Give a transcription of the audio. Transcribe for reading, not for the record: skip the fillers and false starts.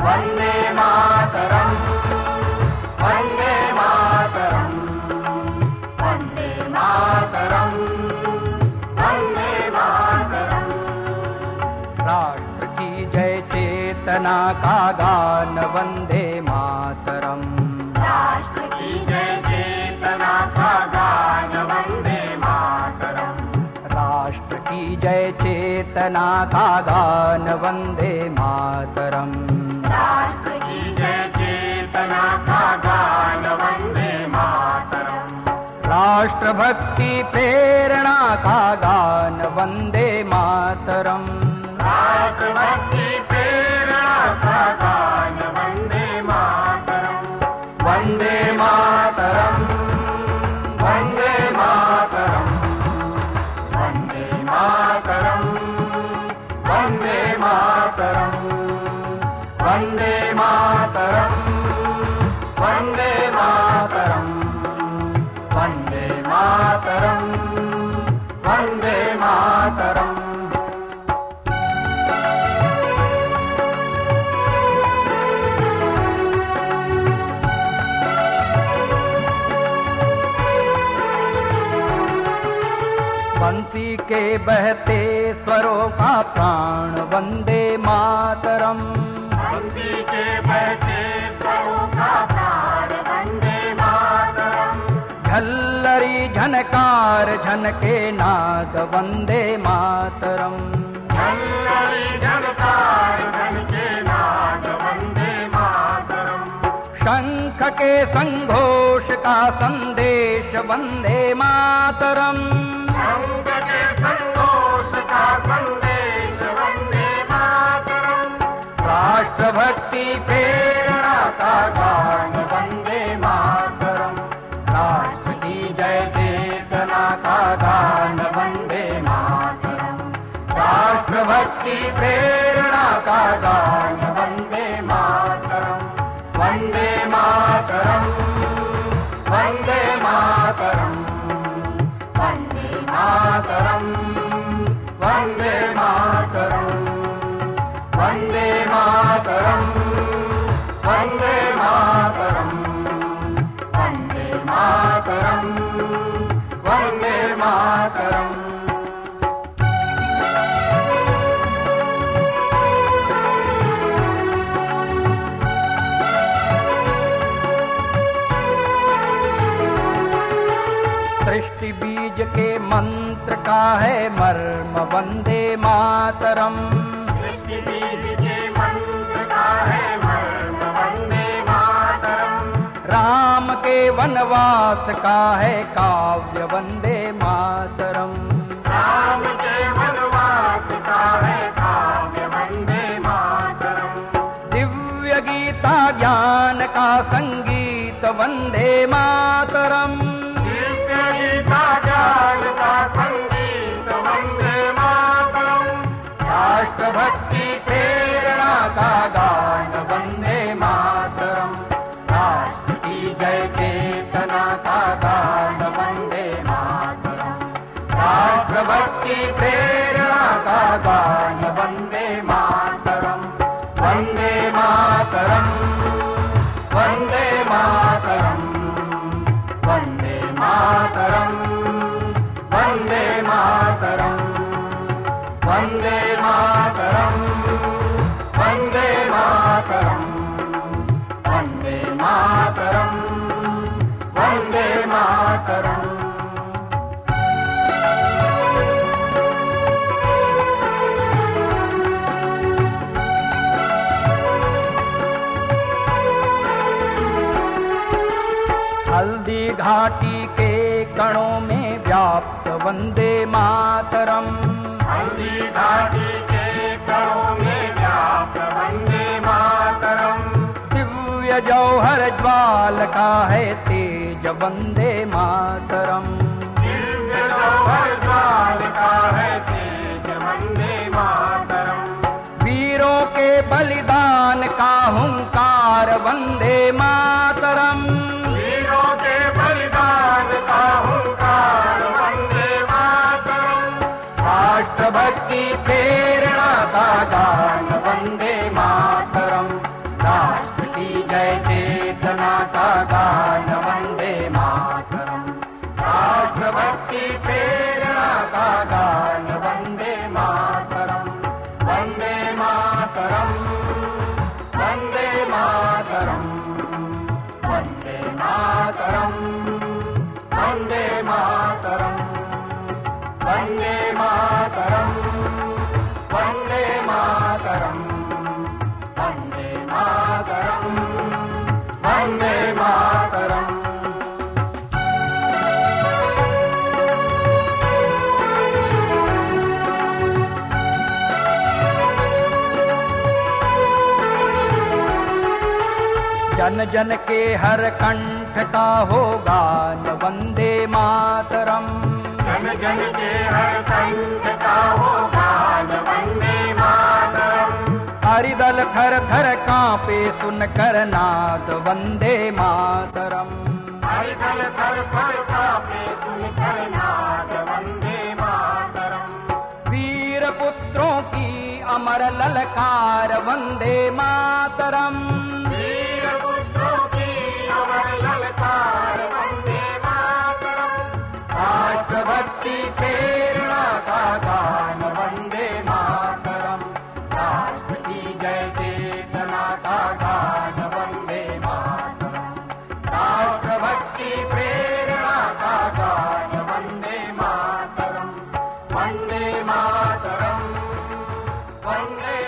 वन्दे मातरम् वन्दे मातरम् वन्दे मातरम् वन्दे मातरम्। राष्ट्र की जय चेतना का गान वन्दे मातरम्। राष्ट्र की जय चेतना का गान वन्दे मातरम्। राष्ट्र की जय चेतना का गान वन्दे मातरम्। राष्ट्र की जय चेतना का गान वन्दे मातरम्। राष्ट्र भक्ति प्रेरणा का गान वन्दे मातरम्। राष्ट्र भक्ति प्रेरणा का गान वन्दे मातरम्। वन्दे मातरम् वन्दे मातरम् वन्दे मातरम् वन्दे मातरम् वन्दे मातरम् वन्दे मातरम् वन्दे मातरम् वन्दे मातरम्। बंसी के बहते स्वरों का प्राण वन्दे मातरम्। बंसी के बहते स्वरों का प्राण वन्दे मातरम्। झल्लरी झनकार झनके नाद वन्दे मातरम्। झल्लरी झनकार झनके नाद वन्दे मातरम्। शंख के संघोष का संदेश वन्दे मातरम्। शंख के संघोष का संदेश वन्दे मातरम्। राष्ट्र भक्ति प्रेरणा का गान वन्दे मातरम्। राष्ट्र की जय चेतना का गान वन्दे मातरम्। राष्ट्र भक्ति प्रेरणा का गान वन्दे मातरम्। वन्दे मातरम् वन्दे मातरम् वन्दे मातरम् वन्दे मातरम् वन्दे मातरम् वन्दे मातरम् वन्दे मातरम् वन्दे मातरम्। सृष्टि बीज के मंत्र का है मर्म वन्दे मातरम्। सृष्टि बीज के मंत्र का है मर्म वन्दे मातरम्। राम के वनवास का है काव्य वन्दे मातरम्। राम के वनवास का है काव्य वन्दे मातरम्। दिव्य गीता ज्ञान का संगीत वन्दे मातरम्। गीता ज्ञान का संगीत वन्दे मातरम्। राष्ट्र भक्ति प्रेरणा का गान वन्दे मातरम्। राष्ट्र की जय चेतना का गान वन्दे मातरम्। राष्ट्र भक्ति प्रेरणा का गान वन्दे मातरम्। वन्दे मातरम् वन्दे मातरम् वन्दे मातरम् वन्दे मातरम् वन्दे मातरम् वन्दे मातरम् वन्दे मातरम् वन्दे मातरम्। हल्दी घाटी के कणों में व्याप्त वन्दे मातरम्। हल्दी घाटी के कणों में व्याप्त वन्दे मातरम्। दिव्य जौहर ज्वाल का है तेज वन्दे मातरम्। दिव्य जौहर ज्वाल का है तेज वन्दे मातरम्। वीरों के बलिदान का हुंकार वन्दे मातरम्। राष्ट्र भक्ति प्रेरणा का गान वन्दे मातरम्। मातरम, वंदे मातरम, वंदे मातरम, वंदे मातरम, वंदे मातरम, वंदे मातरम, वंदे मातरम। जन जन के हर कंठ का हो गान वंदे मातरम, जन जन के हर कंठ का हो गान वंदे मातरम। हरिदल थर थर कांपे सुनकर नाद वंदे मातरम, हरिदल थर थर कांपे सुनकर नाद वंदे मातरम। वीर पुत्रों की अमर ललकार वंदे मातरम, वीर पुत्रों की अमर ललकार वंदे मातरम। राष्ट्रभक्ति प्रेरणा का गान वंदे मातरम, राष्ट्र की जय चेतना का गान वंदे मातरम, राष्ट्रभक्ति प्रेरणा का गान वंदे मातरम, वंदे मातरम, वंदे